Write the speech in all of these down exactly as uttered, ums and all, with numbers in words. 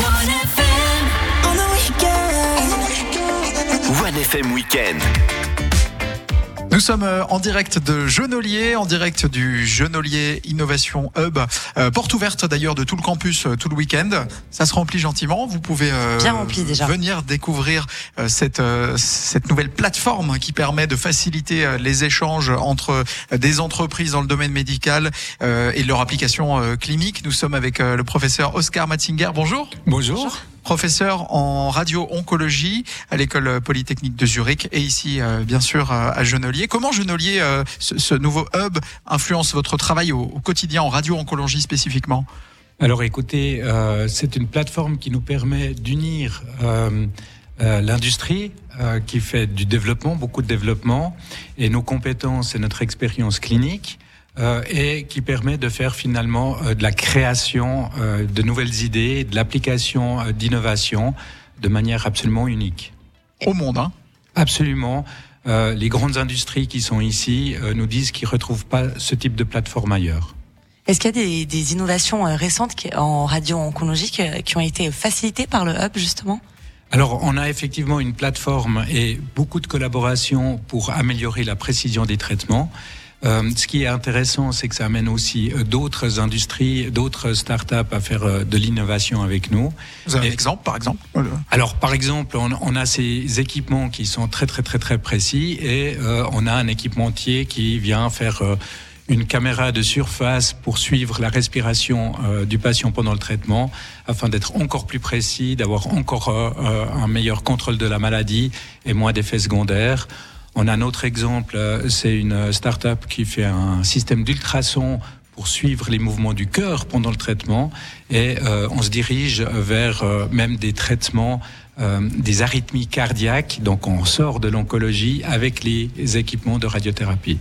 One F M Weekend. Nous sommes en direct de Genolier, en direct du Genolier Innovation Hub, euh, porte ouverte d'ailleurs de tout le campus euh, tout le week-end. Ça se remplit gentiment. Vous pouvez euh, Bien rempli, déjà. venir découvrir euh, cette euh, cette nouvelle plateforme qui permet de faciliter euh, les échanges entre euh, des entreprises dans le domaine médical euh, et leur application euh, clinique. Nous sommes avec euh, le professeur Oscar Matzinger. Bonjour. Bonjour. Professeur en radio-oncologie à l'école polytechnique de Zurich et ici, euh, bien sûr, euh, à Genolier. Comment Genolier, euh, ce, ce nouveau hub, influence votre travail au, au quotidien en radio-oncologie spécifiquement ? Alors écoutez, euh, c'est une plateforme qui nous permet d'unir euh, euh, l'industrie euh, qui fait du développement, beaucoup de développement, et nos compétences et notre expérience clinique, Euh, et qui permet de faire finalement euh, de la création euh, de nouvelles idées, de l'application euh, d'innovation de manière absolument unique. Au monde, hein ? Absolument. Euh, les grandes industries qui sont ici euh, nous disent qu'ils ne retrouvent pas ce type de plateforme ailleurs. Est-ce qu'il y a des, des innovations récentes qui, en radio-oncologie qui, qui ont été facilitées par le hub, justement ? Alors, on a effectivement une plateforme et beaucoup de collaborations pour améliorer la précision des traitements. Euh, ce qui est intéressant, c'est que ça amène aussi euh, d'autres industries, d'autres startups à faire euh, de l'innovation avec nous. Vous avez Et, un exemple, par exemple ? Alors, par exemple, on, on a ces équipements qui sont très, très, très, très précis et euh, on a un équipementier qui vient faire euh, une caméra de surface pour suivre la respiration euh, du patient pendant le traitement afin d'être encore plus précis, d'avoir encore euh, euh, un meilleur contrôle de la maladie et moins d'effets secondaires. On a un autre exemple, c'est une start-up qui fait un système d'ultrasons pour suivre les mouvements du cœur pendant le traitement et euh, on se dirige vers euh, même des traitements euh, des arythmies cardiaques, donc on sort de l'oncologie avec les équipements de radiothérapie.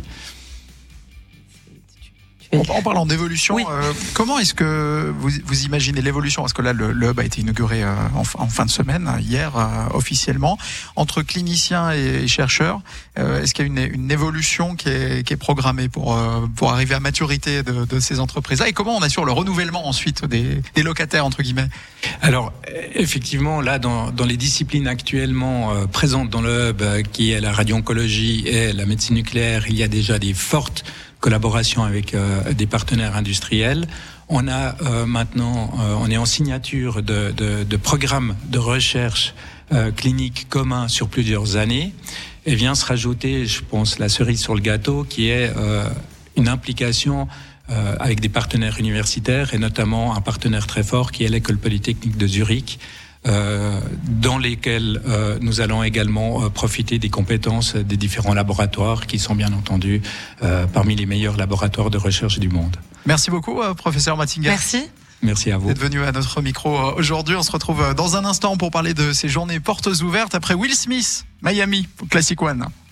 En, en parlant d'évolution, oui. euh, comment est-ce que vous, vous imaginez l'évolution ? Parce que là, le, le hub a été inauguré euh, en, en fin de semaine, hier, euh, officiellement. Entre cliniciens et, et chercheurs, euh, est-ce qu'il y a une, une évolution qui est, qui est programmée pour, euh, pour arriver à maturité de, de ces entreprises-là ? Et comment on assure le renouvellement ensuite des, des locataires, entre guillemets ? Alors, effectivement, là, dans, dans les disciplines actuellement euh, présentes dans le hub, euh, qui est la radio-oncologie et la médecine nucléaire, il y a déjà des fortes collaboration avec euh, des partenaires industriels. On a euh, maintenant, euh, on est en signature de, de, de programmes de recherche euh, clinique communs sur plusieurs années. Et vient se rajouter, je pense, la cerise sur le gâteau, qui est euh, une implication euh, avec des partenaires universitaires et notamment un partenaire très fort qui est l'école polytechnique de Zurich. Euh, dans lesquels euh, nous allons également euh, profiter des compétences des différents laboratoires qui sont bien entendu euh, parmi les meilleurs laboratoires de recherche du monde. Merci beaucoup, euh, professeur Matzinger. Merci. Merci à vous. D'être venu à notre micro euh, aujourd'hui. On se retrouve euh, dans un instant pour parler de ces journées portes ouvertes après Will Smith, Miami, Classic One.